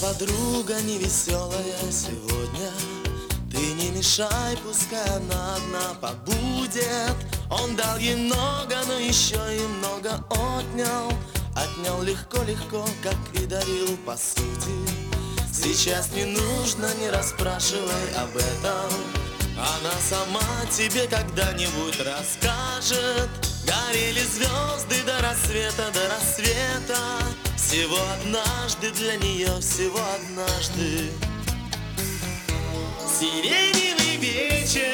подруга невеселая сегодня, ты не мешай, пускай она одна побудет. Он дал ей много, но еще и много отнял. Отнял легко-легко, как и дарил по сути. Сейчас не нужно, не расспрашивай об этом. Она сама тебе когда-нибудь расскажет. Горели звезды до рассвета, до рассвета. Всего однажды для нее, всего однажды. Сиреневый вечер,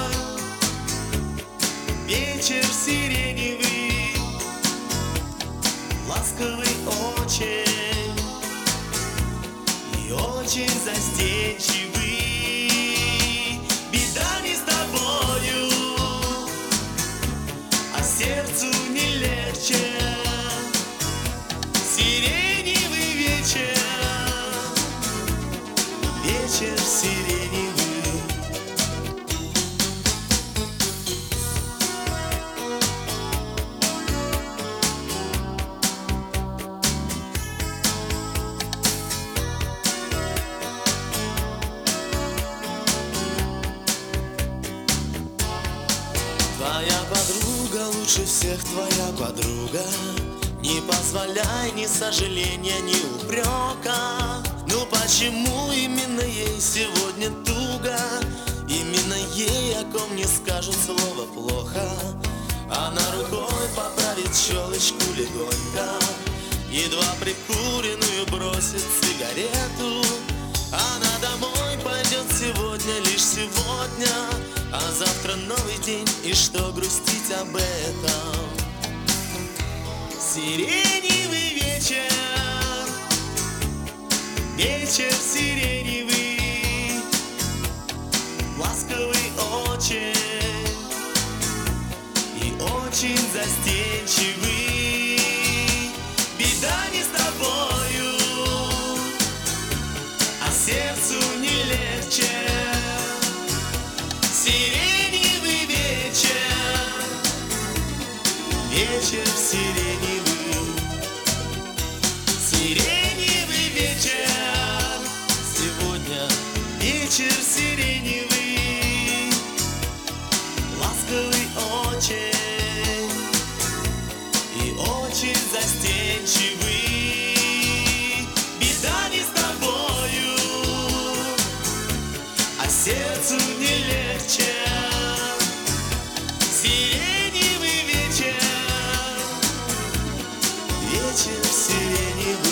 вечер сиреневый, ласковый очень и очень застенчивый. Беда не с тобою, а сердцу не легче. Сиреневый вечер, вечер сиреневый. Твоя подруга лучше всех, твоя подруга. Не позволяй ни сожаления, ни упрека. Ну почему именно ей сегодня туго? Именно ей, о ком не скажут слово плохо. Она рукой поправит щелочку легонько, едва прикуренную бросит сигарету. Она домой пойдет сегодня, лишь сегодня. А завтра новый день, и что грустить об этом? Сиреневый вечер, вечер сиреневый, ласковый очень и очень застенчивый. Беда не с тобою, а сердцу не легче. Сиреневый вечер, вечер сиреневый. Сиреневый вечер, сегодня вечер сиреневый, ласковый очень и очень застенчивый. Беда не с тобою, а сердцу не легче. Сиреневый вечер, вечер сиреневый.